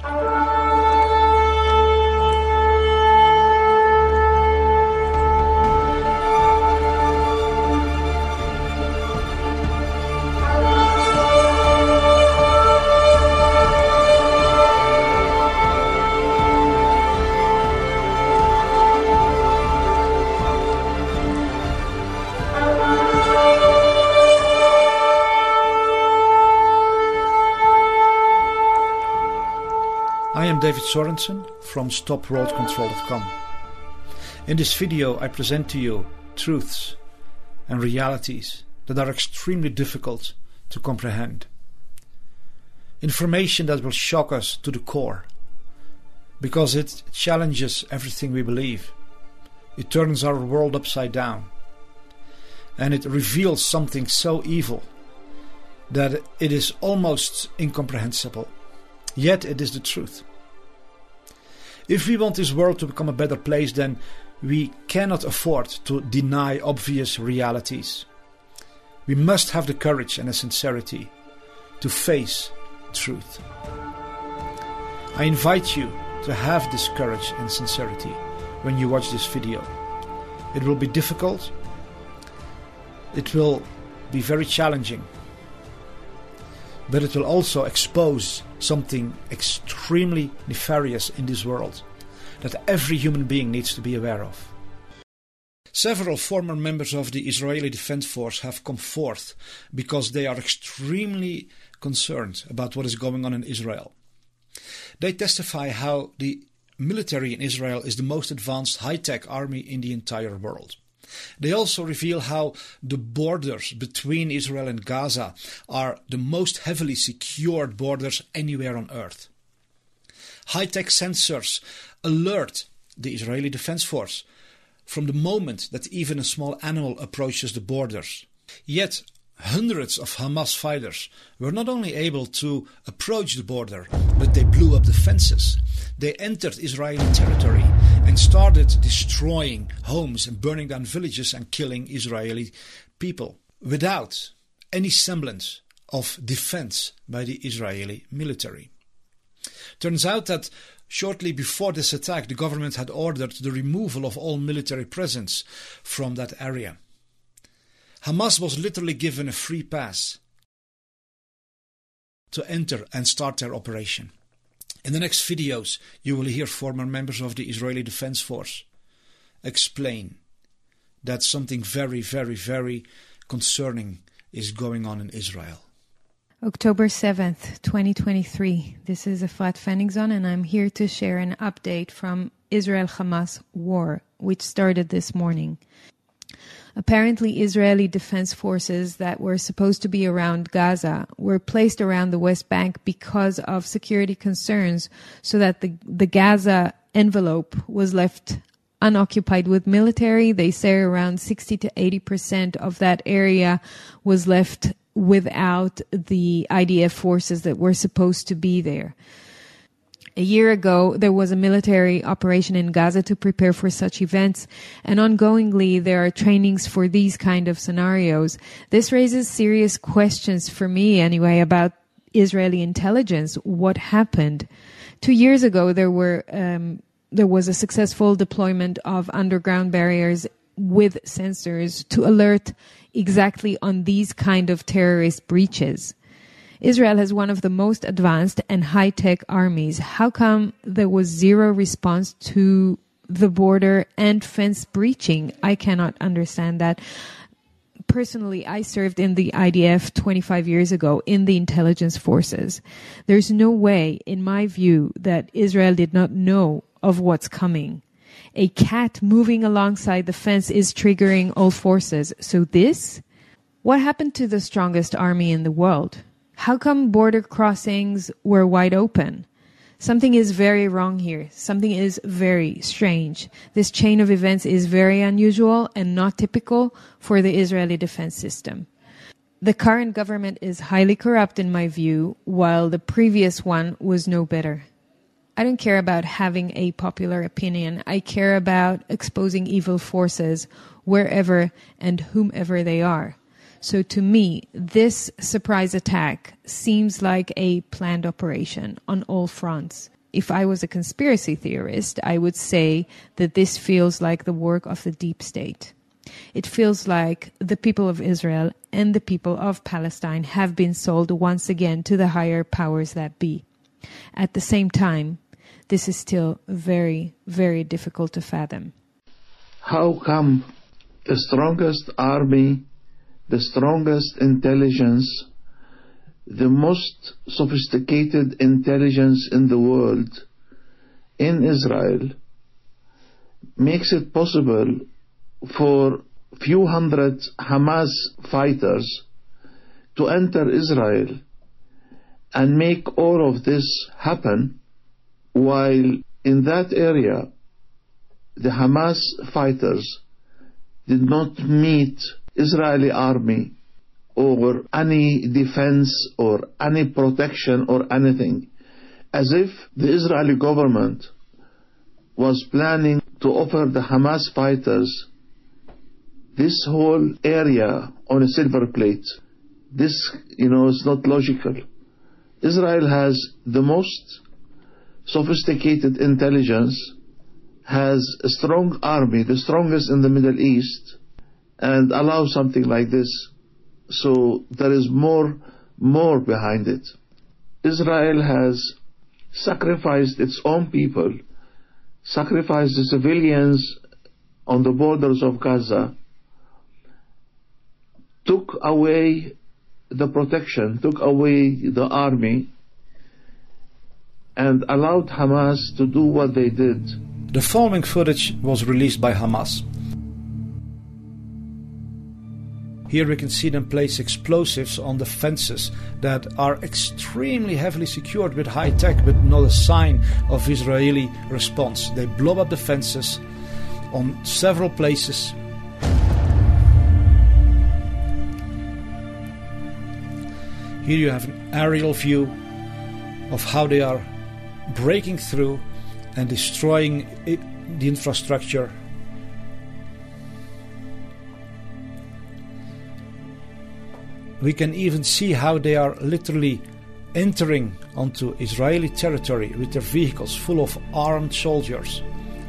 I am David Sorensen from StopWorldControl.com. In this video I present to you truths and realities that are extremely difficult to comprehend. Information that will shock us to the core, because it challenges everything we believe. It turns our world upside down, and it reveals something so evil that it is almost incomprehensible. Yet it is the truth. If we want this world to become a better place, then we cannot afford to deny obvious realities. We must have the courage and the sincerity to face truth. I invite you to have this courage and sincerity when you watch this video. It will be difficult. It will be very challenging. But it will also expose something extremely nefarious in this world that every human being needs to be aware of. Several former members of the Israeli Defense Force have come forth because they are extremely concerned about what is going on in Israel. They testify how the military in Israel is the most advanced high-tech army in the entire world. They also reveal how the borders between Israel and Gaza are the most heavily secured borders anywhere on earth. High-tech sensors alert the Israeli Defense Force from the moment that even a small animal approaches the borders. Yet hundreds of Hamas fighters were not only able to approach the border, but they blew up the fences. They entered Israeli territory and started destroying homes and burning down villages and killing Israeli people without any semblance of defense by the Israeli military. Turns out that shortly before this attack, the government had ordered the removal of all military presence from that area. Hamas was literally given a free pass to enter and start their operation. In the next videos, you will hear former members of the Israeli Defense Force explain that something very, very, very concerning is going on in Israel. October 7th, 2023. This is Efrat Fenigson, and I'm here to share an update from Israel-Hamas war, which started this morning. Apparently, Israeli defense forces that were supposed to be around Gaza were placed around the West Bank because of security concerns, so that the Gaza envelope was left unoccupied with military. They say around 60 to 80% of that area was left without the IDF forces that were supposed to be there. A year ago, there was a military operation in Gaza to prepare for such events, and ongoingly there are trainings for these kind of scenarios. This raises serious questions for me anyway about Israeli intelligence. What happened? 2 years ago, there was a successful deployment of underground barriers with sensors to alert exactly on these kind of terrorist breaches. Israel has one of the most advanced and high-tech armies. How come there was zero response to the border and fence breaching? I cannot understand that. Personally, I served in the IDF 25 years ago in the intelligence forces. There's no way, in my view, that Israel did not know of what's coming. A cat moving alongside the fence is triggering all forces. So what happened to the strongest army in the world? How come border crossings were wide open? Something is very wrong here. Something is very strange. This chain of events is very unusual and not typical for the Israeli defense system. The current government is highly corrupt in my view, while the previous one was no better. I don't care about having a popular opinion. I care about exposing evil forces wherever and whomever they are. So to me, this surprise attack seems like a planned operation on all fronts. If I was a conspiracy theorist, I would say that this feels like the work of the deep state. It feels like the people of Israel and the people of Palestine have been sold once again to the higher powers that be. At the same time, this is still very, very difficult to fathom. How come the strongest army, the strongest intelligence, the most sophisticated intelligence in the world, in Israel, makes it possible for few hundred Hamas fighters to enter Israel and make all of this happen, while in that area the Hamas fighters did not meet Israeli army or any defense or any protection or anything, as if the Israeli government was planning to offer the Hamas fighters this whole area on a silver plate. This, is not logical. Israel has the most sophisticated intelligence, has a strong army, the strongest in the Middle East, and allow something like this. So there is more behind it. Israel has sacrificed its own people, sacrificed the civilians on the borders of Gaza, took away the protection, took away the army, and allowed Hamas to do what they did. The following footage was released by Hamas. Here we can see them place explosives on the fences that are extremely heavily secured with high tech, but not a sign of Israeli response. They blow up the fences on several places. Here you have an aerial view of how they are breaking through and destroying the infrastructure. We can even see how they are literally entering onto Israeli territory with their vehicles full of armed soldiers.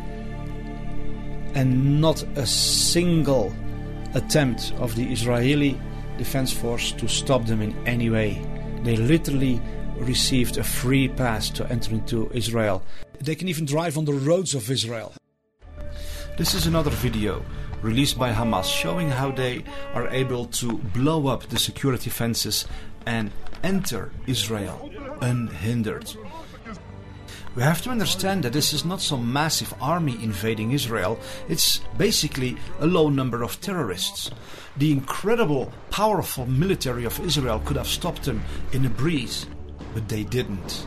And not a single attempt of the Israeli Defense Force to stop them in any way. They literally received a free pass to enter into Israel. They can even drive on the roads of Israel. This is another video released by Hamas showing how they are able to blow up the security fences and enter Israel unhindered. We have to understand that this is not some massive army invading Israel. It's basically a low number of terrorists. The incredible, powerful military of Israel could have stopped them in a breeze, but they didn't.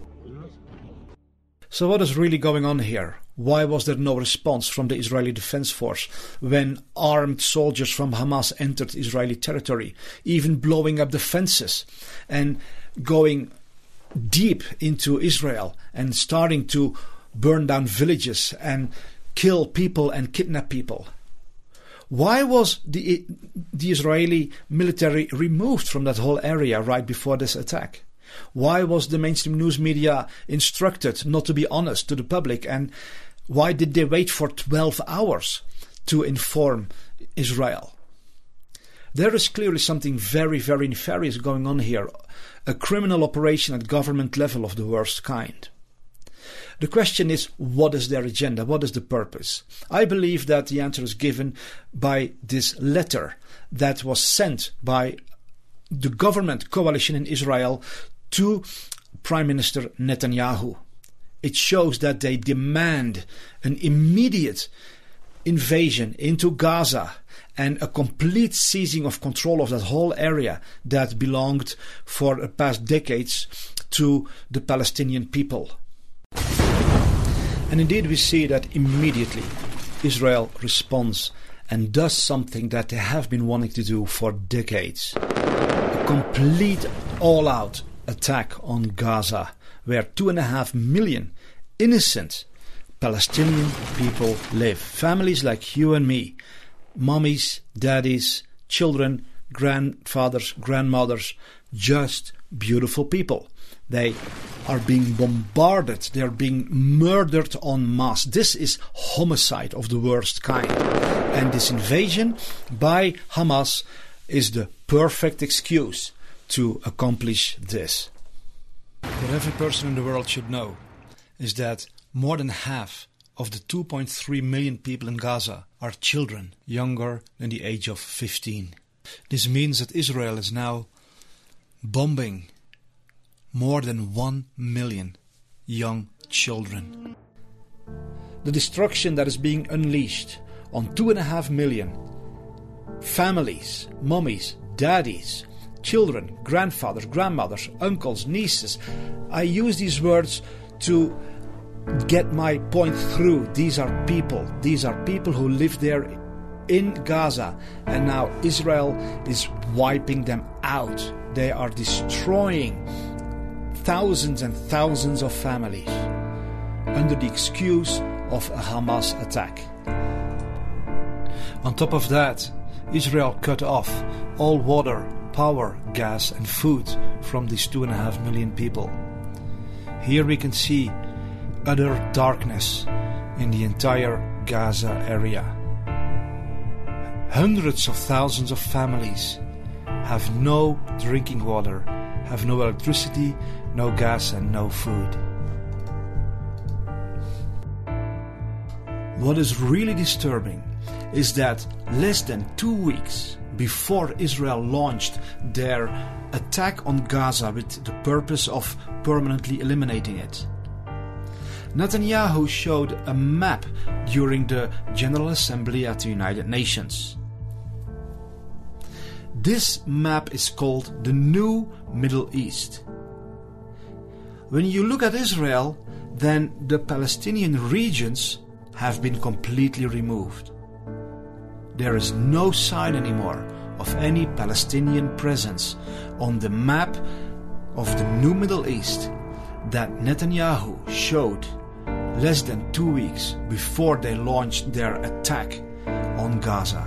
So what is really going on here? Why was there no response from the Israeli Defense Force when armed soldiers from Hamas entered Israeli territory, even blowing up the fences and going deep into Israel and starting to burn down villages and kill people and kidnap people? Why was the Israeli military removed from that whole area right before this attack? Why was the mainstream news media instructed not to be honest to the public? And why did they wait for 12 hours to inform Israel? There is clearly something very, very nefarious going on here. A criminal operation at government level of the worst kind. The question is, what is their agenda? What is the purpose? I believe that the answer is given by this letter that was sent by the government coalition in Israel to Prime Minister Netanyahu. It shows that they demand an immediate invasion into Gaza and a complete seizing of control of that whole area that belonged for the past decades to the Palestinian people. And indeed we see that immediately Israel responds and does something that they have been wanting to do for decades. A complete all-out attack on Gaza, where 2.5 million innocent Palestinian people live. Families like you and me, mommies, daddies, children, grandfathers, grandmothers, just beautiful people. They are being bombarded. They are being murdered en masse. This is homicide of the worst kind. And this invasion by Hamas is the perfect excuse to accomplish this. What every person in the world should know is that more than half of the 2.3 million people in Gaza are children younger than the age of 15. This means that Israel is now bombing more than 1 million young children. The destruction that is being unleashed on 2.5 million families, mummies, daddies, children, grandfathers, grandmothers, uncles, nieces. I use these words to get my point through. These are people who live there in Gaza, and now Israel is wiping them out. They are destroying thousands and thousands of families under the excuse of a Hamas attack. On top of that, Israel cut off all water, power, gas and food from these 2.5 million people. Here we can see utter darkness in the entire Gaza area. Hundreds of thousands of families have no drinking water, have no electricity, no gas and no food. What is really disturbing is that less than 2 weeks before Israel launched their attack on Gaza with the purpose of permanently eliminating it, Netanyahu showed a map during the General Assembly at the United Nations. This map is called the New Middle East. When you look at Israel, then the Palestinian regions have been completely removed. There is no sign anymore of any Palestinian presence on the map of the New Middle East that Netanyahu showed less than 2 weeks before they launched their attack on Gaza.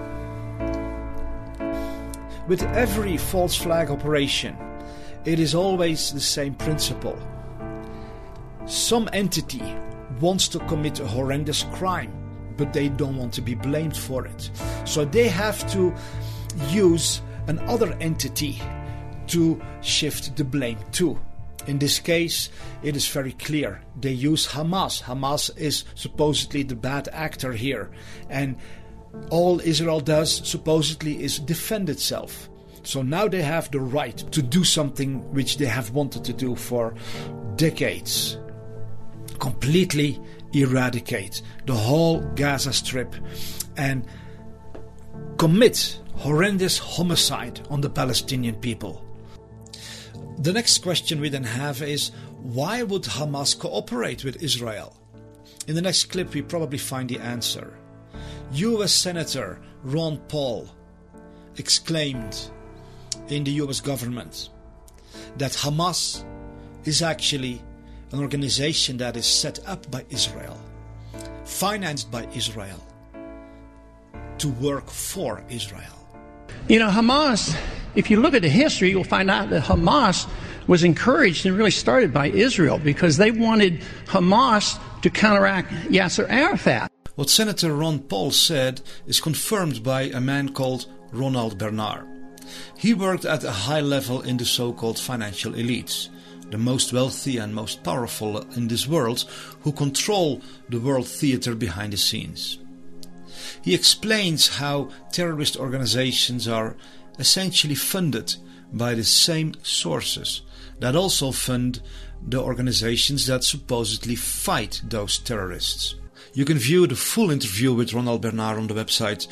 With every false flag operation, it is always the same principle. Some entity wants to commit a horrendous crime, but they don't want to be blamed for it. So they have to use another entity to shift the blame to. In this case, it is very clear. They use Hamas. Hamas is supposedly the bad actor here. And all Israel does, supposedly, is defend itself. So now they have the right to do something which they have wanted to do for decades. Completely eradicate the whole Gaza Strip and commit horrendous homicide on the Palestinian people. The next question we then have is, why would Hamas cooperate with Israel? In the next clip we probably find the answer. US Senator Ron Paul exclaimed in the US government that Hamas is actually an organization that is set up by Israel, financed by Israel, to work for Israel. You know, Hamas, if you look at the history, you'll find out that Hamas was encouraged and really started by Israel because they wanted Hamas to counteract Yasser Arafat. What Senator Ron Paul said is confirmed by a man called Ronald Bernard. He worked at a high level in the so-called financial elites, the most wealthy and most powerful in this world, who control the world theater behind the scenes. He explains how terrorist organizations are essentially funded by the same sources that also fund the organizations that supposedly fight those terrorists. You can view the full interview with Ronald Bernard on the website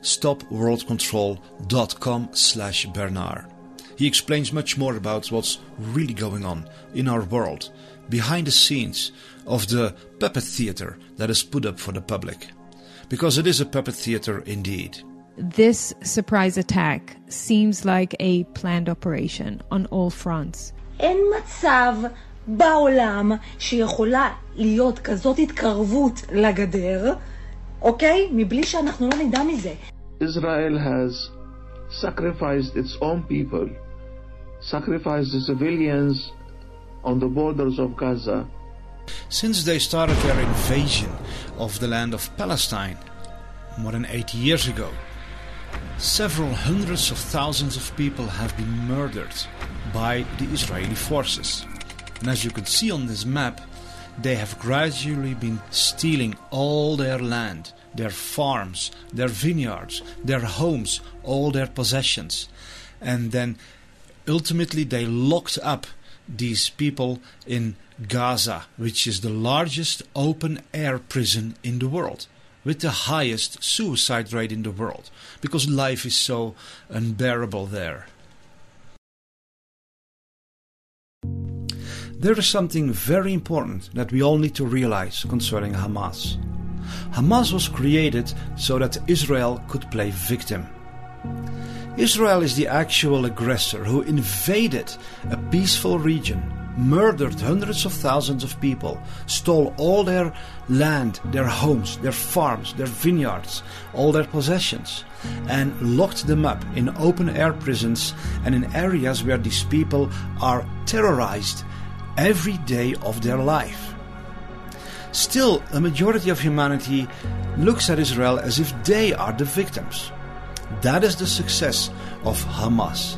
stopworldcontrol.com/Bernard. He explains much more about what's really going on in our world, behind the scenes of the puppet theater that is put up for the public. Because it is a puppet theater indeed. This surprise attack seems like a planned operation on all fronts. אין מצב בעולם שיכולה להיות כזאת התקרבות לגדר, אוקיי? מבלי שאנחנו לא נדע מזה. Israel has sacrificed its own people, sacrificed the civilians on the borders of Gaza. Since they started their invasion of the land of Palestine more than 80 years ago, several hundreds of thousands of people have been murdered by the Israeli forces. And as you can see on this map, they have gradually been stealing all their land, their farms, their vineyards, their homes, all their possessions. And then ultimately they locked up these people in Gaza, which is the largest open-air prison in the world, with the highest suicide rate in the world, because life is so unbearable there. There is something very important that we all need to realize concerning Hamas. Hamas was created so that Israel could play victim. Israel is the actual aggressor who invaded a peaceful region, murdered hundreds of thousands of people, stole all their land, their homes, their farms, their vineyards, all their possessions, and locked them up in open-air prisons and in areas where these people are terrorized every day of their life. Still, a majority of humanity looks at Israel as if they are the victims. That is the success of Hamas.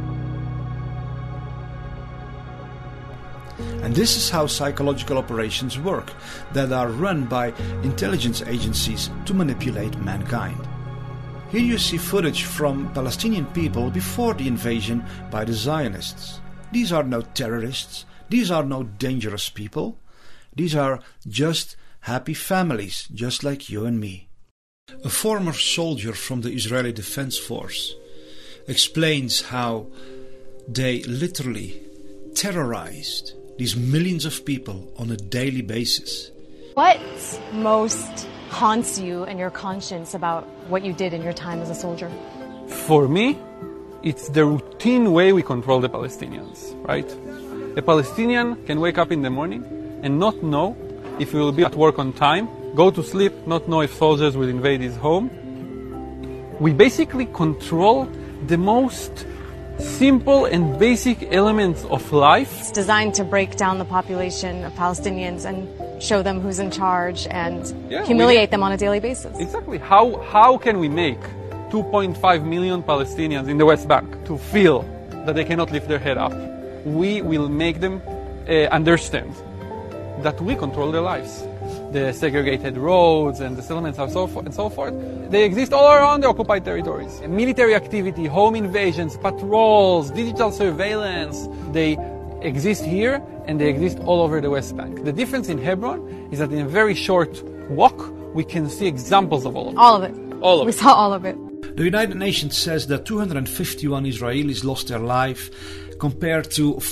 And this is how psychological operations work that are run by intelligence agencies to manipulate mankind. Here you see footage from Palestinian people before the invasion by the Zionists. These are no terrorists. These are no dangerous people. These are just happy families, just like you and me. A former soldier from the Israeli Defense Force explains how they literally terrorized these millions of people on a daily basis. What most haunts you and your conscience about what you did in your time as a soldier? For me, it's the routine way we control the Palestinians, right? A Palestinian can wake up in the morning and not know if he will be at work on time, go to sleep, not know if soldiers will invade his home. We basically control the most simple and basic elements of life. It's designed to break down the population of Palestinians and show them who's in charge and humiliate them on a daily basis. Exactly. How can we make 2.5 million Palestinians in the West Bank to feel that they cannot lift their head up? We will make them understand that we control their lives. The segregated roads and the settlements and so forth, they exist all around the occupied territories. Military activity, home invasions, patrols, digital surveillance, they exist here and they exist all over the West Bank. The difference in Hebron is that in a very short walk, we can see examples of all of it. All of it. All of we it. saw all of it. The United Nations says that 251 Israelis lost their life compared to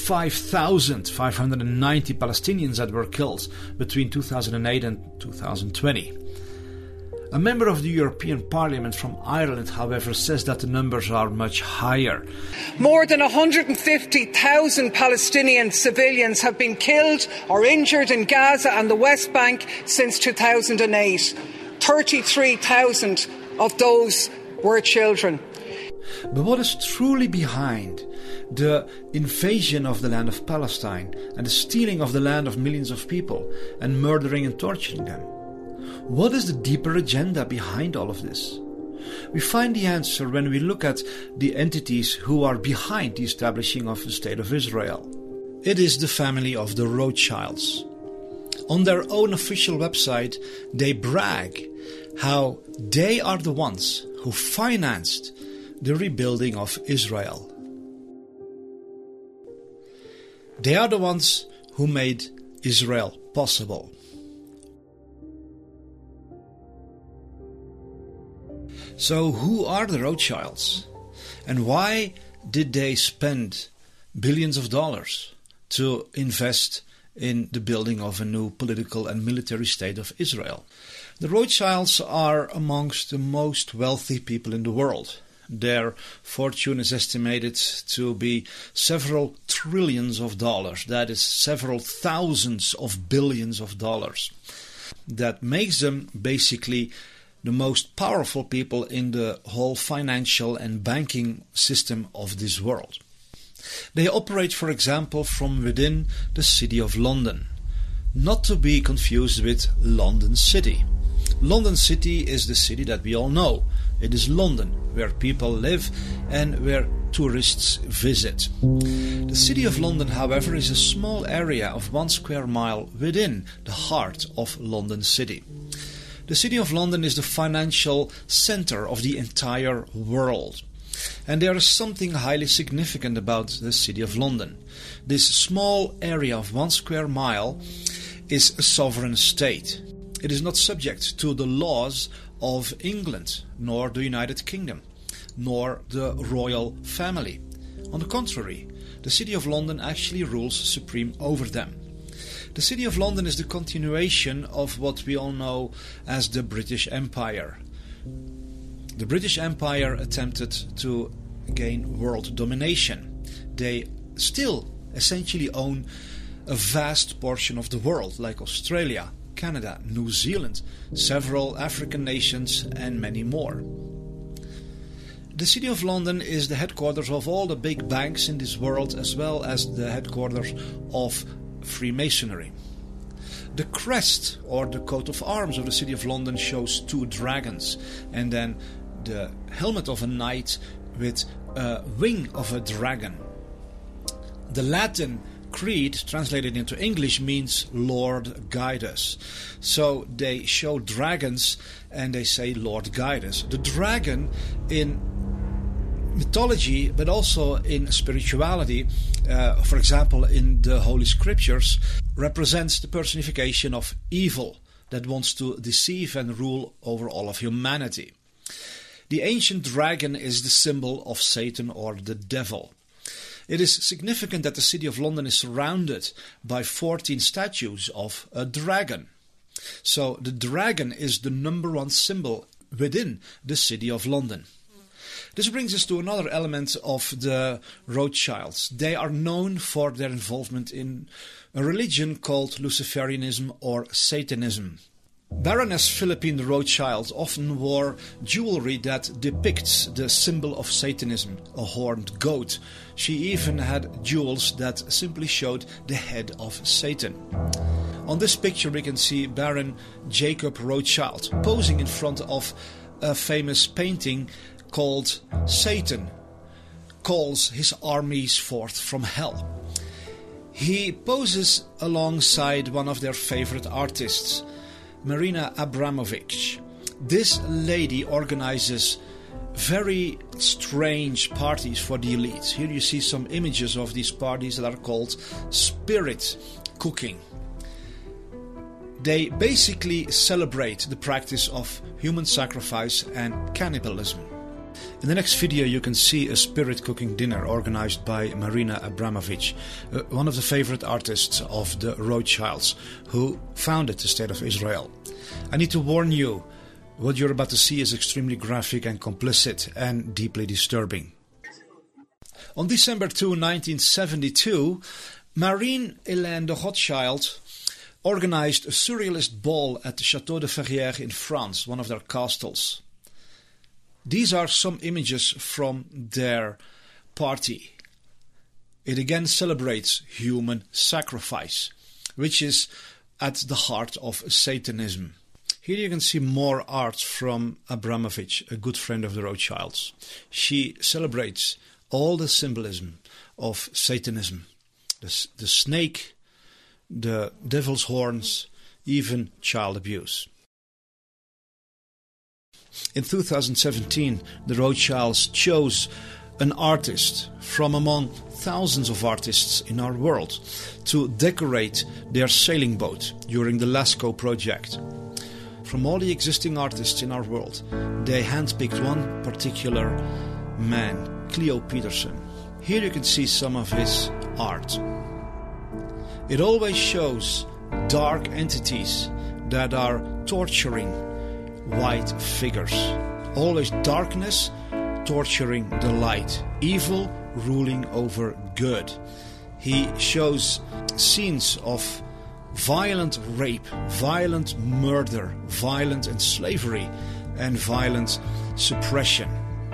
5,590 Palestinians that were killed between 2008 and 2020. A member of the European Parliament from Ireland, however, says that the numbers are much higher. More than 150,000 Palestinian civilians have been killed or injured in Gaza and the West Bank since 2008. 33,000 of those were children. But what is truly behind the invasion of the land of Palestine and the stealing of the land of millions of people and murdering and torturing them? What is the deeper agenda behind all of this? We find the answer when we look at the entities who are behind the establishing of the State of Israel. It is the family of the Rothschilds. On their own official website, they brag how they are the ones who financed the rebuilding of Israel. They are the ones who made Israel possible. So who are the Rothschilds? And why did they spend billions of dollars to invest in the building of a new political and military state of Israel? The Rothschilds are amongst the most wealthy people in the world. Their fortune is estimated to be several trillions of dollars. That is several thousands of billions of dollars. That makes them basically the most powerful people in the whole financial and banking system of this world. They operate, for example, from within the City of London, not to be confused with London City. London City is the city that we all know. It is London, where people live and where tourists visit. The City of London, however, is a small area of 1 square mile within the heart of London City. The City of London is the financial center of the entire world. And there is something highly significant about the City of London. This small area of 1 square mile is a sovereign state. It is not subject to the laws of England, nor the United Kingdom, nor the royal family. On the contrary, the City of London actually rules supreme over them. The City of London is the continuation of what we all know as the British Empire. The British Empire attempted to gain world domination. They still essentially own a vast portion of the world, like Australia, Canada, New Zealand, several African nations, and many more. The City of London is the headquarters of all the big banks in this world, as well as the headquarters of Freemasonry. The crest, or the coat of arms of the City of London, shows 2 dragons, and then the helmet of a knight with a wing of a dragon. The Latin creed, translated into English, means Lord guide us. So they show dragons and they say Lord guide us. The dragon in mythology, but also in spirituality, for example in the Holy Scriptures, represents the personification of evil that wants to deceive and rule over all of humanity. The ancient dragon is the symbol of Satan or the devil. It is significant that the City of London is surrounded by 14 statues of a dragon. So the dragon is the number 1 symbol within the City of London. This brings us to another element of the Rothschilds. They are known for their involvement in a religion called Luciferianism or Satanism. Baroness Philippine Rothschild often wore jewelry that depicts the symbol of Satanism, a horned goat. She even had jewels that simply showed the head of Satan. On this picture we can see Baron Jacob Rothschild posing in front of a famous painting called Satan Calls His Armies Forth from Hell. He poses alongside one of their favorite artists, Marina Abramovich. This lady organizes very strange parties for the elites. Here you see some images of these parties that are called spirit cooking. They basically celebrate the practice of human sacrifice and cannibalism. In the next video you can see a spirit cooking dinner organized by Marina Abramovich, one of the favorite artists of the Rothschilds, who founded the State of Israel. I need to warn you, what you're about to see is extremely graphic and complicit and deeply disturbing. On December 2, 1972, Marie-Hélène de Rothschild organized a surrealist ball at the Château de Ferrières in France, one of their castles. These are some images from their party. It again celebrates human sacrifice, which is at the heart of Satanism. Here you can see more art from Abramovich, a good friend of the Rothschilds. She celebrates all the symbolism of Satanism. The snake, the devil's horns, even child abuse. In 2017, the Rothschilds chose an artist from among thousands of artists in our world to decorate their sailing boat during the Lascaux project. From all the existing artists in our world, they handpicked one particular man, Cleo Peterson. Here you can see some of his art. It always shows dark entities that are torturing white figures. Always darkness torturing the light. Evil ruling over good. He shows scenes of violent rape, violent murder, violent and slavery, and violent suppression.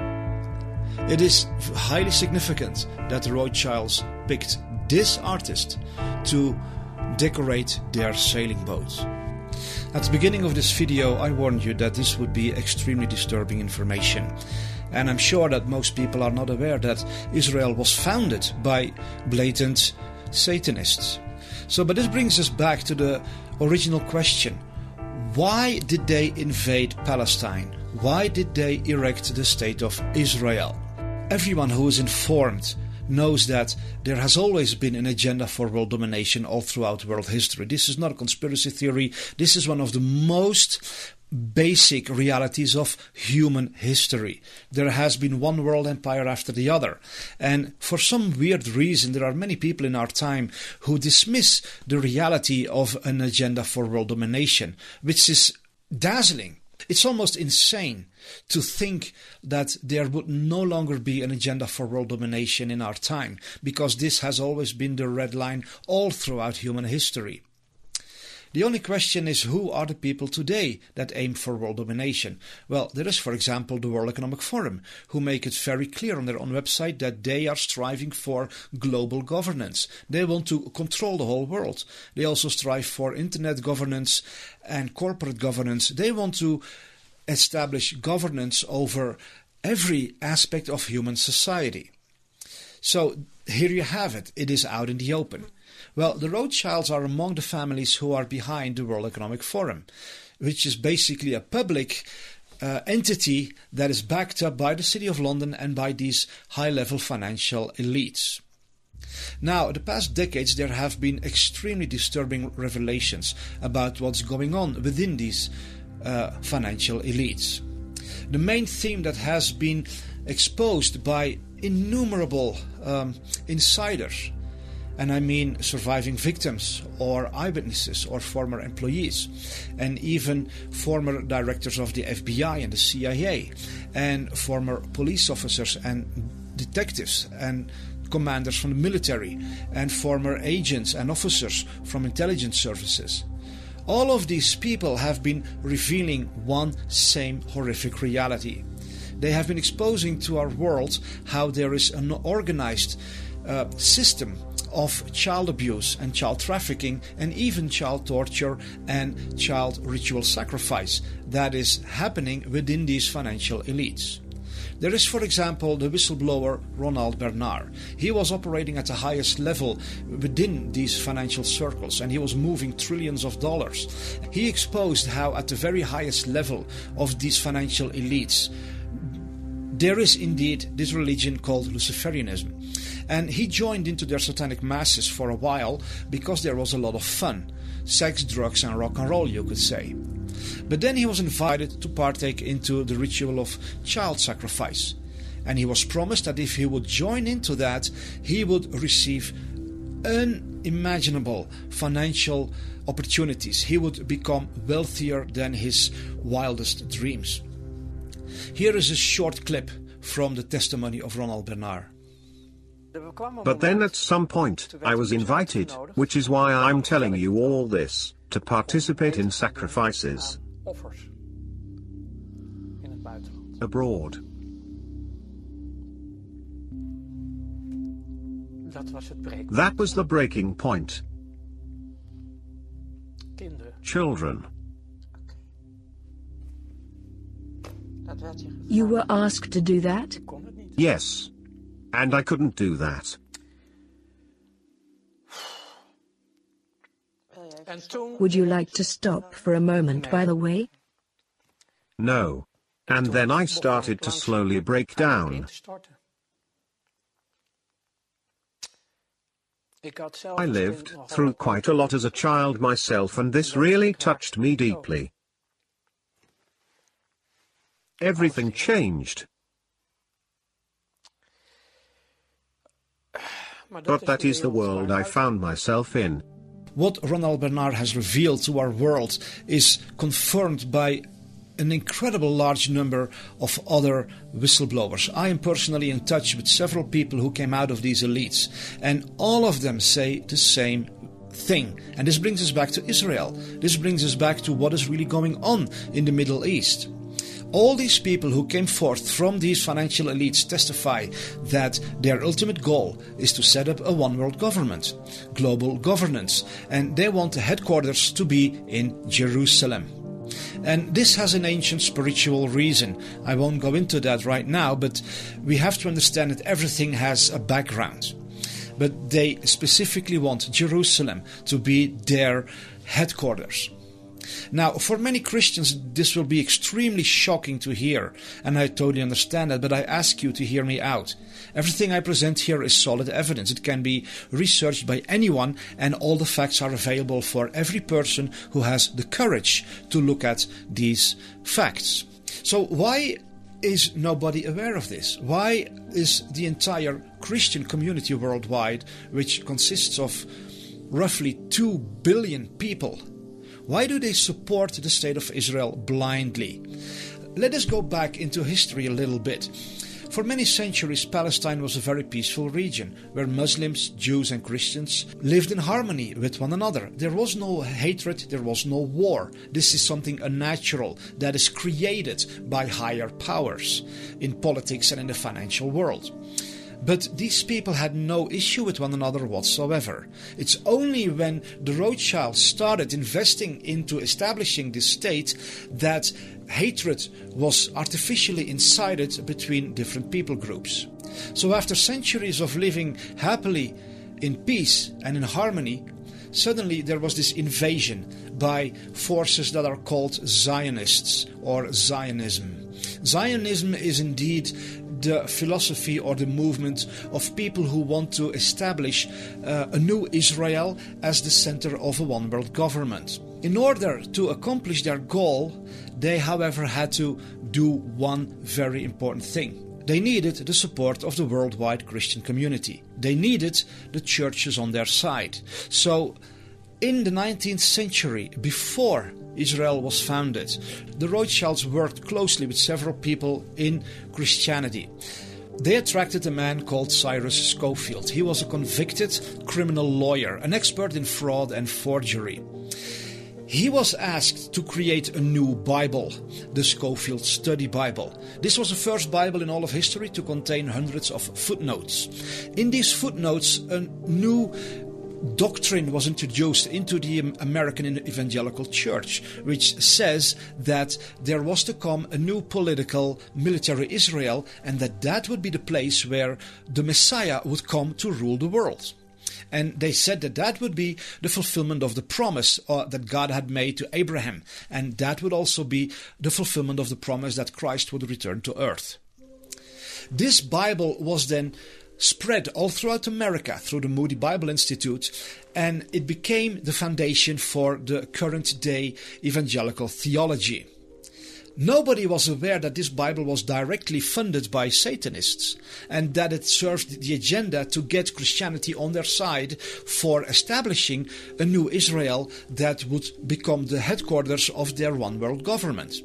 It is highly significant that the Rothschilds picked this artist to decorate their sailing boat. At the beginning of this video, I warned you that this would be extremely disturbing information. And I'm sure that most people are not aware that Israel was founded by blatant Satanists. But this brings us back to the original question. Why did they invade Palestine? Why did they erect the state of Israel? Everyone who is informed knows that there has always been an agenda for world domination all throughout world history. This is not a conspiracy theory. This is one of the most basic realities of human history. There has been one world empire after the other. And for some weird reason, there are many people in our time who dismiss the reality of an agenda for world domination, which is dazzling. It's almost insane to think that there would no longer be an agenda for world domination in our time, because this has always been the red line all throughout human history. The only question is, who are the people today that aim for world domination? Well, there is, for example, the World Economic Forum, who make it very clear on their own website that they are striving for global governance. They want to control the whole world. They also strive for internet governance and corporate governance. They want to establish governance over every aspect of human society. So here you have it. It is out in the open. Well, the Rothschilds are among the families who are behind the World Economic Forum, which is basically a public entity that is backed up by the City of London and by these high-level financial elites. Now, the past decades there have been extremely disturbing revelations about what's going on within these financial elites. The main theme that has been exposed by innumerable insiders, and I mean surviving victims or eyewitnesses or former employees, and even former directors of the FBI and the CIA, and former police officers and detectives and commanders from the military, and former agents and officers from intelligence services. All of these people have been revealing one same horrific reality. They have been exposing to our world how there is an organized system of child abuse and child trafficking and even child torture and child ritual sacrifice that is happening within these financial elites. There is, for example, the whistleblower Ronald Bernard. He was operating at the highest level within these financial circles, and he was moving trillions of dollars. He exposed how at the very highest level of these financial elites there is indeed this religion called Luciferianism. And he joined into their satanic masses for a while because there was a lot of fun. Sex, drugs and rock and roll, you could say. But then he was invited to partake into the ritual of child sacrifice. And he was promised that if he would join into that, he would receive unimaginable financial opportunities. He would become wealthier than his wildest dreams. Here is a short clip from the testimony of Ronald Bernard. But then at some point, I was invited, which is why I'm telling you all this, to participate in sacrifices abroad. That was the breaking point. Children. You were asked to do that? Yes. And I couldn't do that. Would you like to stop for a moment, by the way? No. And then I started to slowly break down. I lived through quite a lot as a child myself, and this really touched me deeply. Everything changed. But that is the world I found myself in. What Ronald Bernard has revealed to our world is confirmed by an incredible large number of other whistleblowers. I am personally in touch with several people who came out of these elites, and all of them say the same thing. And this brings us back to Israel. This brings us back to what is really going on in the Middle East. All these people who came forth from these financial elites testify that their ultimate goal is to set up a one world government, global governance, and they want the headquarters to be in Jerusalem. And this has an ancient spiritual reason. I won't go into that right now, but we have to understand that everything has a background. But they specifically want Jerusalem to be their headquarters. Now, for many Christians, this will be extremely shocking to hear, and I totally understand that, but I ask you to hear me out. Everything I present here is solid evidence. It can be researched by anyone, and all the facts are available for every person who has the courage to look at these facts. So why is nobody aware of this? Why is the entire Christian community worldwide, which consists of roughly 2 billion people, why do they support the state of Israel blindly? Let us go back into history a little bit. For many centuries, Palestine was a very peaceful region where Muslims, Jews and Christians lived in harmony with one another. There was no hatred, there was no war. This is something unnatural that is created by higher powers in politics and in the financial world. But these people had no issue with one another whatsoever. It's only when the Rothschilds started investing into establishing this state that hatred was artificially incited between different people groups. So after centuries of living happily in peace and in harmony, suddenly there was this invasion by forces that are called Zionists or Zionism. Zionism is indeed the philosophy or the movement of people who want to establish a new Israel as the center of a one-world government. In order to accomplish their goal, they, however, had to do one very important thing. They needed the support of the worldwide Christian community. They needed the churches on their side. So, in the 19th century, before Israel was founded, the Rothschilds worked closely with several people in Christianity. They attracted a man called Cyrus Scofield. He was a convicted criminal lawyer, an expert in fraud and forgery. He was asked to create a new Bible, the Scofield Study Bible. This was the first Bible in all of history to contain hundreds of footnotes. In these footnotes, a new doctrine was introduced into the American Evangelical Church, which says that there was to come a new political, military Israel, and that would be the place where the Messiah would come to rule the world. And they said that would be the fulfillment of the promise that God had made to Abraham, and that would also be the fulfillment of the promise that Christ would return to earth. This Bible was then spread all throughout America through the Moody Bible Institute, and it became the foundation for the current day evangelical theology. Nobody was aware that this Bible was directly funded by Satanists and that it served the agenda to get Christianity on their side for establishing a new Israel that would become the headquarters of their one-world government.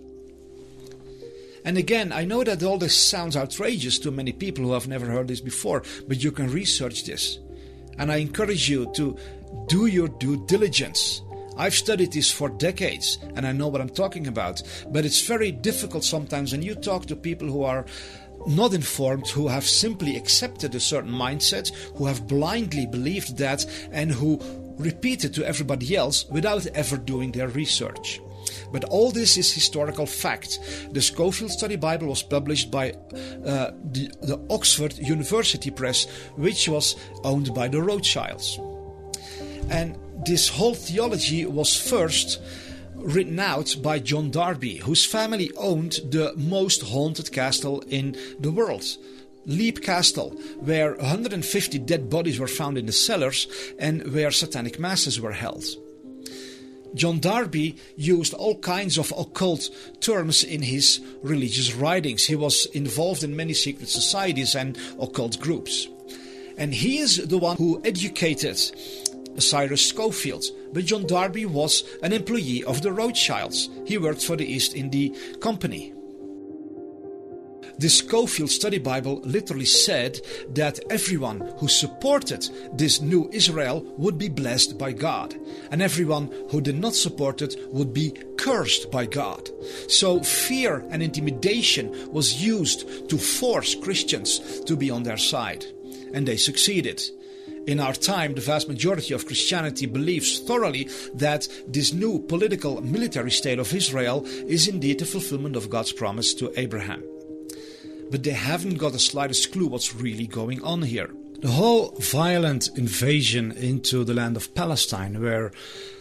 And again, I know that all this sounds outrageous to many people who have never heard this before, but you can research this. And I encourage you to do your due diligence. I've studied this for decades, and I know what I'm talking about. But it's very difficult sometimes when you talk to people who are not informed, who have simply accepted a certain mindset, who have blindly believed that, and who repeat it to everybody else without ever doing their research. But all this is historical fact. The Scofield Study Bible was published by the Oxford University Press, which was owned by the Rothschilds. And this whole theology was first written out by John Darby, whose family owned the most haunted castle in the world, Leap Castle, where 150 dead bodies were found in the cellars and where satanic masses were held. John Darby used all kinds of occult terms in his religious writings. He was involved in many secret societies and occult groups. And he is the one who educated Cyrus Scofield. But John Darby was an employee of the Rothschilds. He worked for the East India Company. The Scofield Study Bible literally said that everyone who supported this new Israel would be blessed by God, and everyone who did not support it would be cursed by God. So fear and intimidation was used to force Christians to be on their side, and they succeeded. In our time, the vast majority of Christianity believes thoroughly that this new political military state of Israel is indeed the fulfillment of God's promise to Abraham. But they haven't got the slightest clue what's really going on here. The whole violent invasion into the land of Palestine, where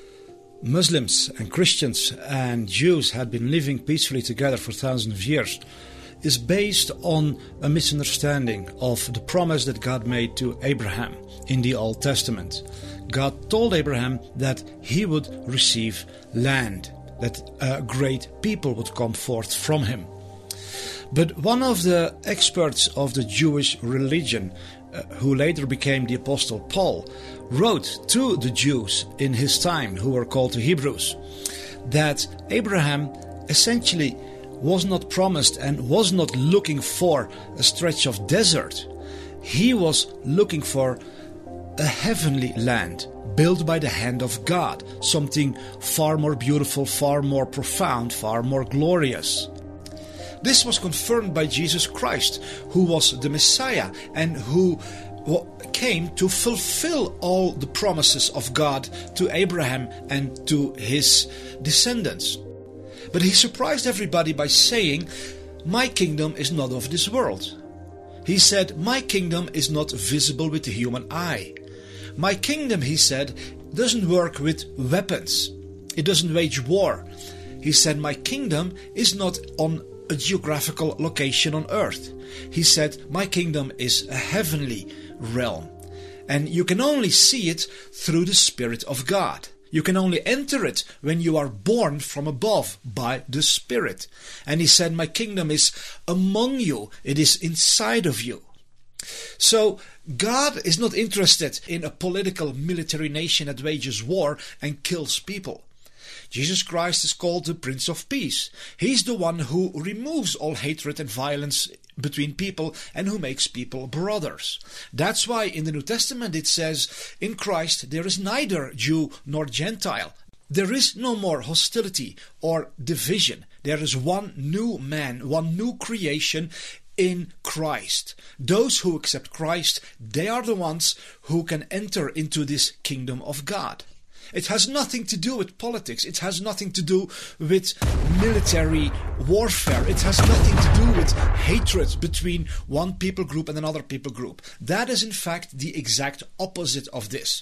Muslims and Christians and Jews had been living peacefully together for thousands of years, is based on a misunderstanding of the promise that God made to Abraham in the Old Testament. God told Abraham that he would receive land, that a great people would come forth from him. But one of the experts of the Jewish religion, who later became the Apostle Paul, wrote to the Jews in his time, who were called the Hebrews, that Abraham essentially was not promised and was not looking for a stretch of desert. He was looking for a heavenly land built by the hand of God, something far more beautiful, far more profound, far more glorious. This was confirmed by Jesus Christ, who was the Messiah and who came to fulfill all the promises of God to Abraham and to his descendants. But he surprised everybody by saying, "My kingdom is not of this world." He said, "My kingdom is not visible with the human eye. My kingdom," he said, "doesn't work with weapons. It doesn't wage war." He said, "My kingdom is not on a geographical location on earth." He said, "My kingdom is a heavenly realm, and you can only see it through the Spirit of God. You can only enter it when you are born from above by the Spirit." And he said, "My kingdom is among you. It is inside of you." So God is not interested in a political military nation that wages war and kills people. Jesus Christ is called the Prince of Peace. He's the one who removes all hatred and violence between people and who makes people brothers. That's why in the New Testament it says, in Christ there is neither Jew nor Gentile. There is no more hostility or division. There is one new man, one new creation in Christ. Those who accept Christ, they are the ones who can enter into this kingdom of God. It has nothing to do with politics. It has nothing to do with military warfare. It has nothing to do with hatred between one people group and another people group. That is in fact the exact opposite of this.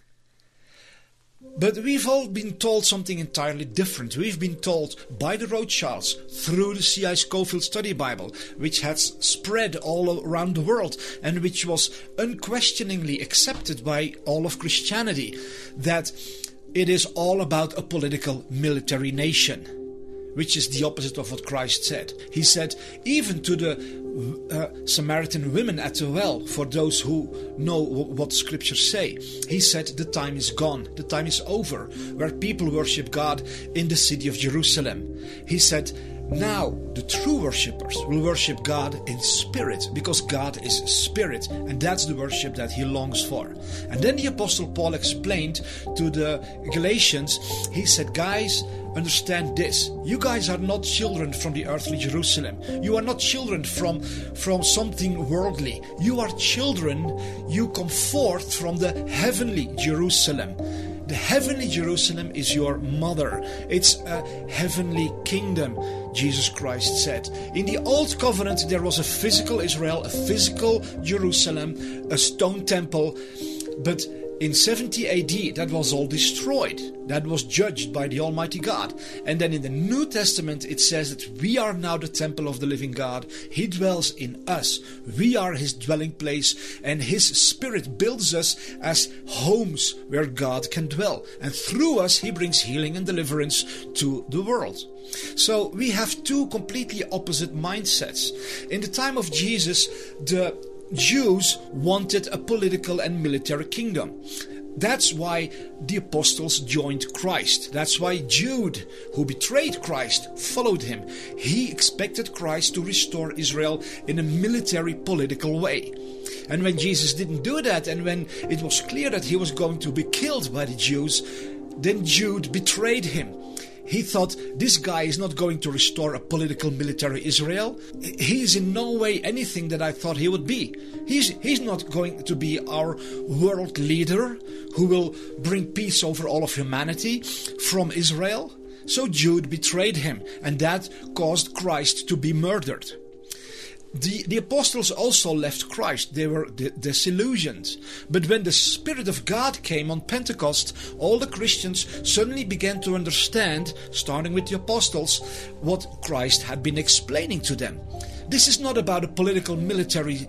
But we've all been told something entirely different. We've been told by the Rothschilds through the C.I. Scofield Study Bible, which has spread all around the world and which was unquestioningly accepted by all of Christianity, that it is all about a political military nation, which is the opposite of what Christ said. He said, even to the Samaritan women at the well, for those who know what scriptures say, he said, the time is gone, the time is over, where people worship God in the city of Jerusalem. He said, now the true worshippers will worship God in spirit, because God is spirit, and that's the worship that he longs for. And then the Apostle Paul explained to the Galatians, he said, guys, understand this. You guys are not children from the earthly Jerusalem. You are not children from something worldly. You are children, you come forth from the heavenly Jerusalem. The heavenly Jerusalem is your mother. It's a heavenly kingdom, Jesus Christ said. In the Old Covenant there was a physical Israel, a physical Jerusalem, a stone temple, but in 70 AD, that was all destroyed. That was judged by the Almighty God. And then in the New Testament, it says that we are now the temple of the living God. He dwells in us. We are His dwelling place. And His Spirit builds us as homes where God can dwell. And through us, He brings healing and deliverance to the world. So we have two completely opposite mindsets. In the time of Jesus, the Jews wanted a political and military kingdom. That's why the apostles joined Christ. That's why Jude, who betrayed Christ, followed him. He expected Christ to restore Israel in a military, political way. And when Jesus didn't do that, and when it was clear that he was going to be killed by the Jews, then Jude betrayed him. He thought, this guy is not going to restore a political, military Israel. He is in no way anything that I thought he would be. He's not going to be our world leader who will bring peace over all of humanity from Israel. So Jude betrayed him, and that caused Christ to be murdered. The apostles also left Christ. They were disillusioned. But when the Spirit of God came on Pentecost, all the Christians suddenly began to understand, starting with the apostles, what Christ had been explaining to them. This is not about a political, military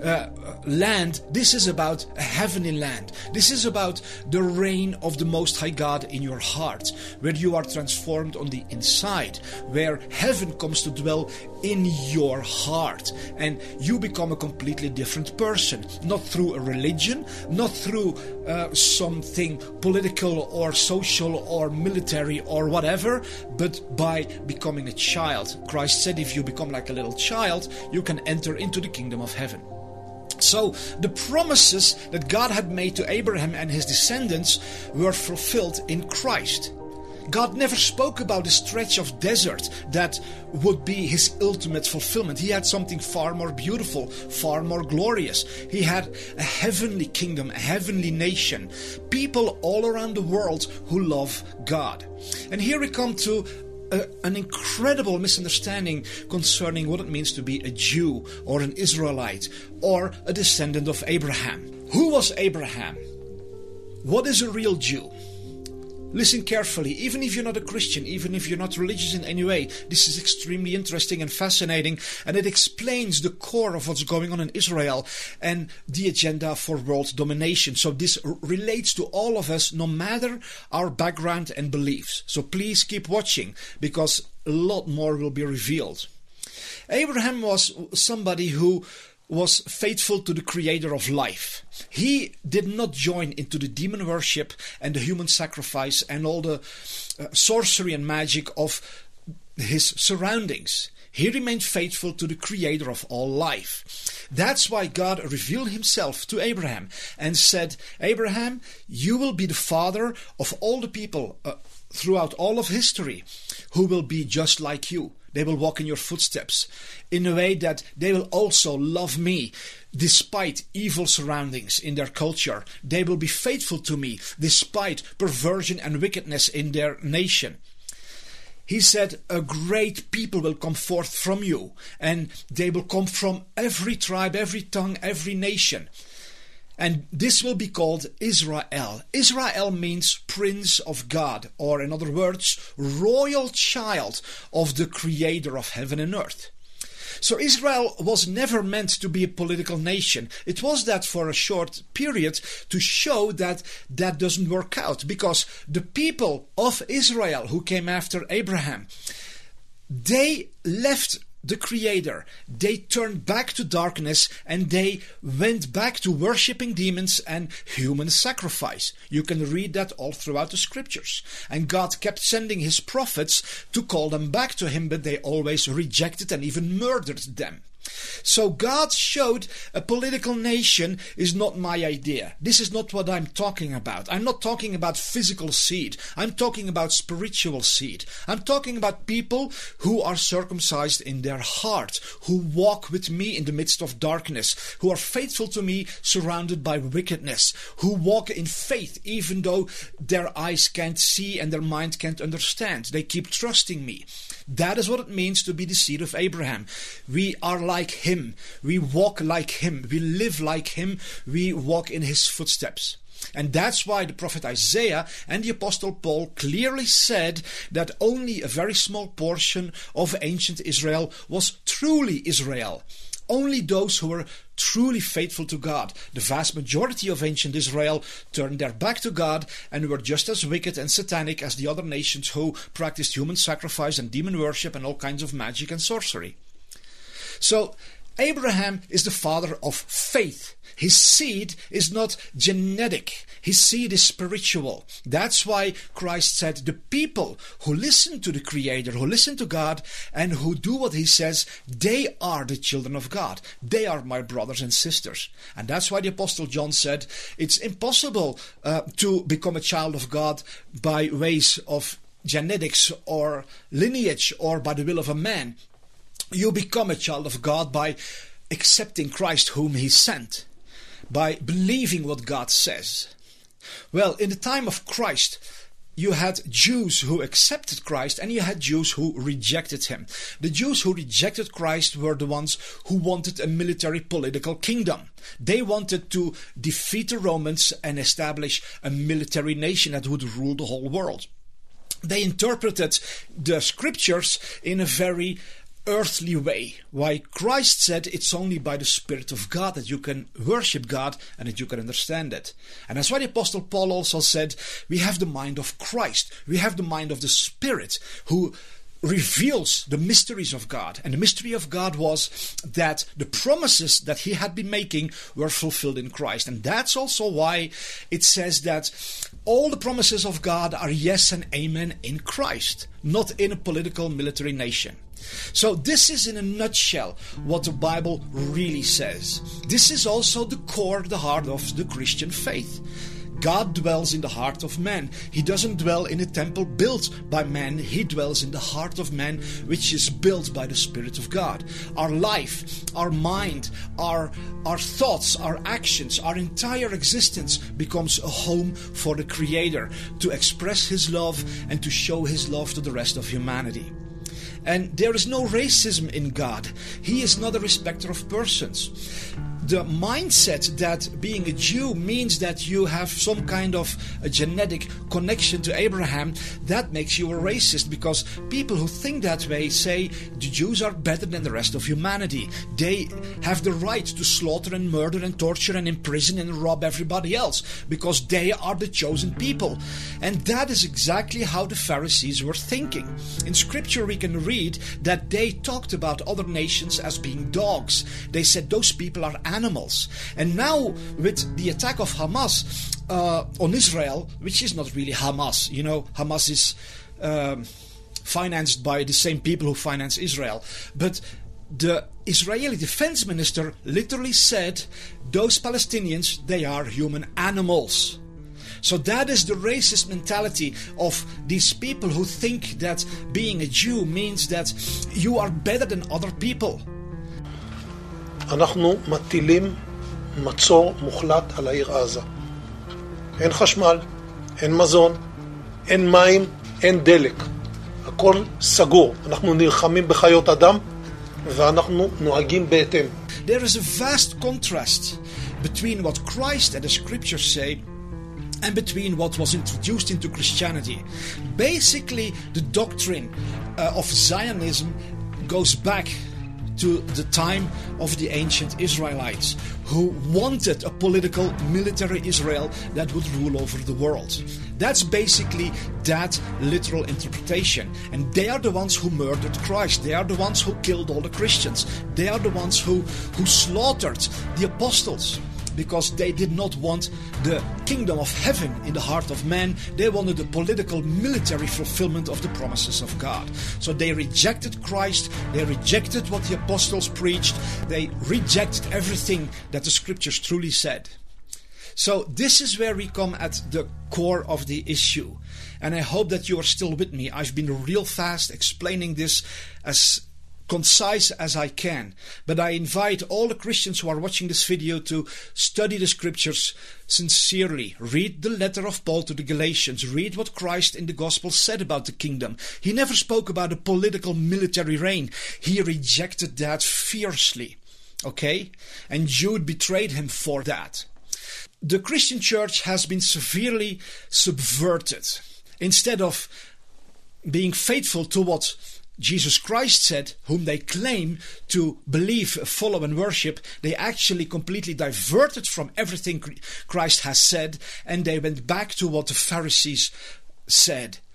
land. This is about a heavenly land. This is about the reign of the Most High God in your heart, where you are transformed on the inside, where heaven comes to dwell in your heart, and you become a completely different person, not through a religion, not through something political or social or military or whatever, but by becoming a child. Christ said, if you become like a little child, you can enter into the kingdom of heaven. So the promises that God had made to Abraham and his descendants were fulfilled in Christ. God never spoke about a stretch of desert that would be his ultimate fulfillment. He had something far more beautiful, far more glorious. He had a heavenly kingdom, a heavenly nation, people all around the world who love God. And here we come to an incredible misunderstanding concerning what it means to be a Jew or an Israelite or a descendant of Abraham. Who was Abraham? What is a real Jew? Listen carefully. Even if you're not a Christian, even if you're not religious in any way, this is extremely interesting and fascinating, and it explains the core of what's going on in Israel and the agenda for world domination. So this relates to all of us, no matter our background and beliefs. So please keep watching, because a lot more will be revealed. Abraham was somebody who was faithful to the creator of life. He did not join into the demon worship and the human sacrifice and all the sorcery and magic of his surroundings. He remained faithful to the creator of all life. That's why God revealed himself to Abraham and said, Abraham, you will be the father of all the people throughout all of history who will be just like you. They will walk in your footsteps in a way that they will also love me despite evil surroundings in their culture. They will be faithful to me despite perversion and wickedness in their nation. He said, a great people will come forth from you, and they will come from every tribe, every tongue, every nation. And this will be called Israel. Israel means Prince of God, or in other words, royal child of the Creator of heaven and earth. So Israel was never meant to be a political nation. It was that for a short period to show that that doesn't work out, because the people of Israel who came after Abraham, they left the Creator. They turned back to darkness, and they went back to worshipping demons and human sacrifice. You can read that all throughout the scriptures. And God kept sending his prophets to call them back to him, but they always rejected and even murdered them. So God showed a political nation is not my idea. This is not what I'm talking about. I'm not talking about physical seed. I'm talking about spiritual seed. I'm talking about people who are circumcised in their heart, who walk with me in the midst of darkness, who are faithful to me surrounded by wickedness, who walk in faith even though their eyes can't see and their mind can't understand. They keep trusting me. That is what it means to be the seed of Abraham. We are like him. We walk like him. We live like him. We walk in his footsteps. And that's why the prophet Isaiah and the apostle Paul clearly said that only a very small portion of ancient Israel was truly Israel. Only those who were truly faithful to God. The vast majority of ancient Israel turned their back to God and were just as wicked and satanic as the other nations who practiced human sacrifice and demon worship and all kinds of magic and sorcery. So Abraham is the father of faith. His seed is not genetic. His seed is spiritual. That's why Christ said the people who listen to the Creator, who listen to God, and who do what He says, they are the children of God. They are my brothers and sisters. And that's why the Apostle John said it's impossible to become a child of God by ways of genetics or lineage or by the will of a man. You become a child of God by accepting Christ whom He sent, by believing what God says. Well, in the time of Christ, you had Jews who accepted Christ and you had Jews who rejected Him. The Jews who rejected Christ were the ones who wanted a military political kingdom. They wanted to defeat the Romans and establish a military nation that would rule the whole world. They interpreted the scriptures in a very earthly way. Why Christ said it's only by the Spirit of God that you can worship God and that you can understand it. And that's why the Apostle Paul also said we have the mind of Christ. We have the mind of the Spirit who reveals the mysteries of God. And the mystery of God was that the promises that He had been making were fulfilled in Christ. And that's also why it says that all the promises of God are yes and amen in Christ, not in a political military nation. So this is in a nutshell what the Bible really says. This is also the core, the heart of the Christian faith. God dwells in the heart of man. He doesn't dwell in a temple built by man. He dwells in the heart of man, which is built by the Spirit of God. Our life, our mind, our thoughts, our actions, our entire existence becomes a home for the Creator to express His love and to show His love to the rest of humanity. And there is no racism in God. He is not a respecter of persons. The mindset that being a Jew means that you have some kind of a genetic connection to Abraham, that makes you a racist, because people who think that way say the Jews are better than the rest of humanity. They have the right to slaughter and murder and torture and imprison and rob everybody else because they are the chosen people. And that is exactly how the Pharisees were thinking. In Scripture we can read that they talked about other nations as being dogs. They said those people are animals. And now with the attack of Hamas on Israel, which is not really Hamas, you know, Hamas is financed by the same people who finance Israel, but the Israeli defense minister literally said those Palestinians, they are human animals. So that is the racist mentality of these people who think that being a Jew means that you are better than other people. אנחנו מטילים מצור מוחלט על העיר עזה. אין חשמל, אין מזון, אין מים, אין דלק. הכל סגור. אנחנו נלחמים בחיות אדם ואנחנו נוהגים בהתאם. There is a vast contrast between what Christ and the scriptures say and between what was introduced into Christianity. Basically, the doctrine of Zionism goes back to the time of the ancient Israelites, who wanted a political, military Israel that would rule over the world. That's basically that literal interpretation. And they are the ones who murdered Christ. They are the ones who killed all the Christians. They are the ones who slaughtered the apostles, because they did not want the kingdom of heaven in the heart of man. They wanted the political, military fulfillment of the promises of God. So they rejected Christ, they rejected what the apostles preached, they rejected everything that the scriptures truly said. So this is where we come at the core of the issue. And I hope that you are still with me. I've been real fast explaining this as concise as I can, but I invite all the Christians who are watching this video to study the scriptures sincerely. Read the letter of Paul to the Galatians. Read what Christ in the gospel said about the kingdom. He never spoke about a political military reign. He rejected that fiercely. Okay? And Jude betrayed him for that. The Christian church has been severely subverted. Instead of being faithful to what Jesus Christ said, whom they claim to believe, follow and worship, they actually completely diverted from everything Christ has said, and they went back to what the Pharisees said.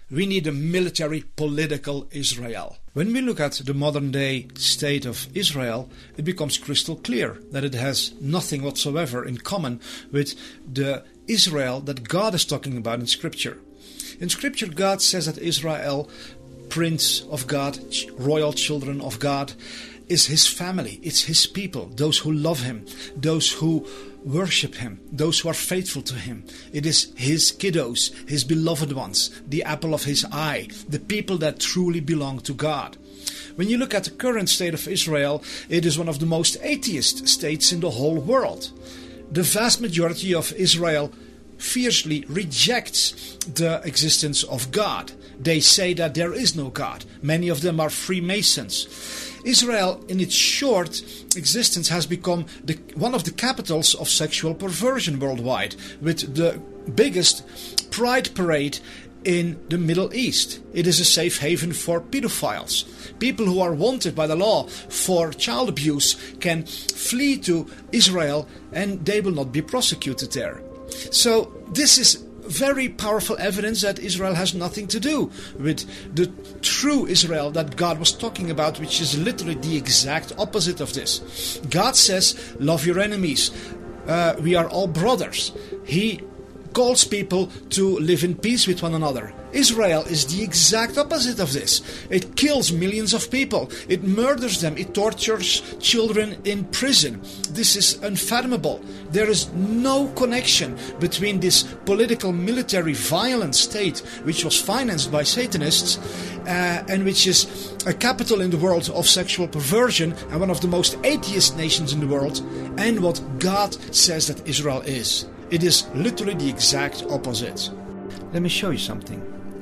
We need a military, political Israel. When we look at the modern day state of Israel, it becomes crystal clear that it has nothing whatsoever in common with the Israel that God is talking about in Scripture. In Scripture, God says that Israel, prince of God, royal children of God, is His family, it's His people, those who love Him, those who worship Him, those who are faithful to Him. It is His kiddos, His beloved ones, the apple of His eye, the people that truly belong to God. When you look at the current state of Israel, it is one of the most atheist states in the whole world. The vast majority of Israel fiercely rejects the existence of God. They say that there is no God. Many of them are Freemasons. Israel, in its short existence, has become one of the capitals of sexual perversion worldwide, with the biggest pride parade in the Middle East. It is a safe haven for pedophiles. People who are wanted by the law for child abuse can flee to Israel and they will not be prosecuted there. So this is very powerful evidence that Israel has nothing to do with the true Israel that God was talking about, which is literally the exact opposite of this. God says, love your enemies. We are all brothers. He calls people to live in peace with one another. Israel is the exact opposite of this. It kills millions of people. It murders them. It tortures children in prison. This is unfathomable. There is no connection between this political, military, violent state, which was financed by Satanists, and which is a capital in the world of sexual perversion and one of the most atheist nations in the world, and what God says that Israel is. It is literally the exact opposite. Let me show you something.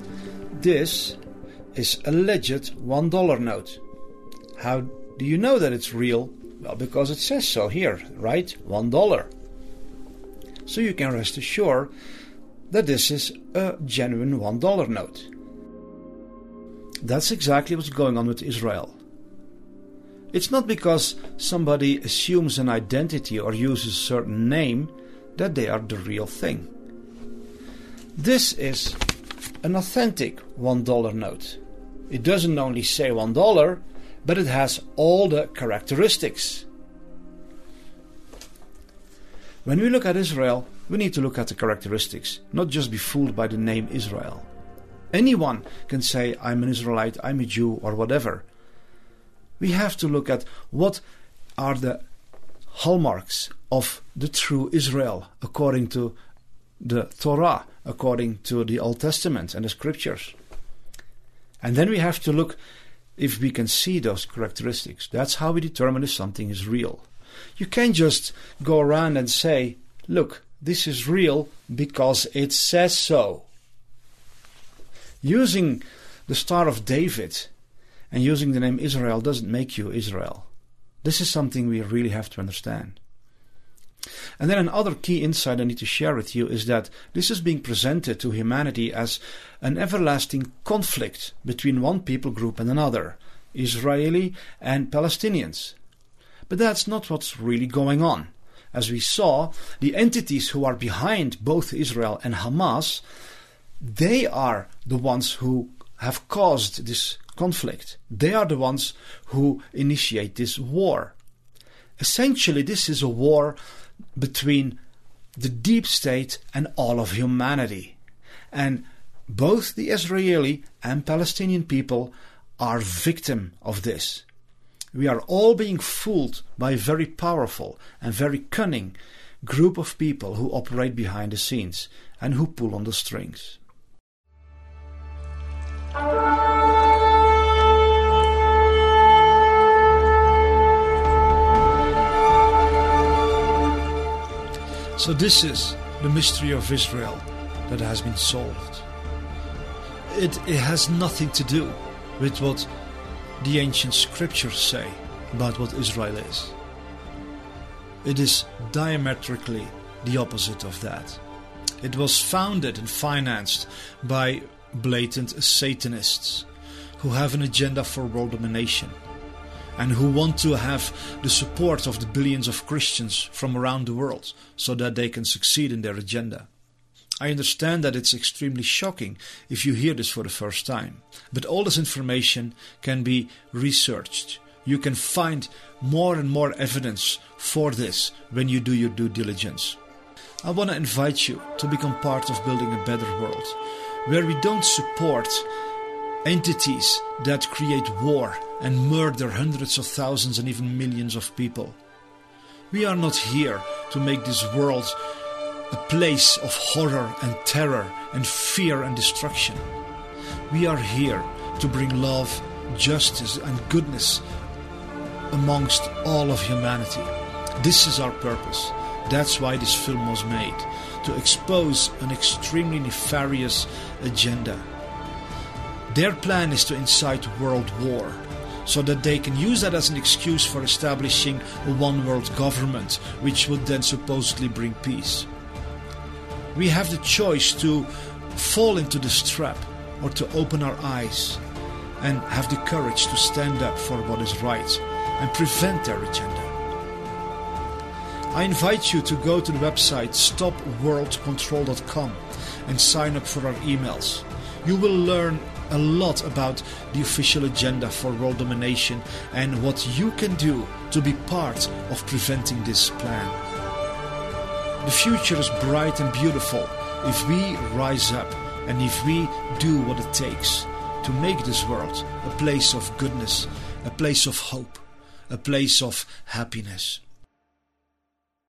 This is a legit $1 note. How do you know that it's real? Well, because it says so here, right? $1. So you can rest assured that this is a genuine $1 note. That's exactly what's going on with Israel. It's not because somebody assumes an identity or uses a certain name that they are the real thing. This is an authentic $1 note. It doesn't only say $1, but it has all the characteristics. When we look at Israel, we need to look at the characteristics, not just be fooled by the name Israel. Anyone can say, I'm an Israelite, I'm a Jew, or whatever. We have to look at what are the hallmarks of the true Israel according to the Torah, according to the Old Testament and the Scriptures. And then we have to look if we can see those characteristics. That's how we determine if something is real. You can't just go around and say, look, this is real because it says so. Using the Star of David and using the name Israel doesn't make you Israel. This is something we really have to understand. And then another key insight I need to share with you is that this is being presented to humanity as an everlasting conflict between one people group and another, Israeli and Palestinians. But that's not what's really going on. As we saw, the entities who are behind both Israel and Hamas, they are the ones who have caused this conflict. They are the ones who initiate this war. Essentially, this is a war between the deep state and all of humanity. And both the Israeli and Palestinian people are victim of this. We are all being fooled by a very powerful and very cunning group of people who operate behind the scenes and who pull on the strings. So this is the mystery of Israel that has been solved. It has nothing to do with what the ancient scriptures say about what Israel is. It is diametrically the opposite of that. It was founded and financed by blatant Satanists who have an agenda for world domination and who want to have the support of the billions of Christians from around the world so that they can succeed in their agenda. I understand that it's extremely shocking if you hear this for the first time, but all this information can be researched. You can find more and more evidence for this when you do your due diligence. I want to invite you to become part of building a better world, where we don't support entities that create war and murder hundreds of thousands and even millions of people. We are not here to make this world a place of horror and terror and fear and destruction. We are here to bring love, justice and goodness amongst all of humanity. This is our purpose. That's why this film was made, to expose an extremely nefarious agenda. Their plan is to incite world war, so that they can use that as an excuse for establishing a one-world government, which would then supposedly bring peace. We have the choice to fall into this trap or to open our eyes and have the courage to stand up for what is right and prevent their agenda. I invite you to go to the website stopworldcontrol.com and sign up for our emails. You will learn a lot about the official agenda for world domination and what you can do to be part of preventing this plan. The future is bright and beautiful if we rise up and if we do what it takes to make this world a place of goodness, a place of hope, a place of happiness.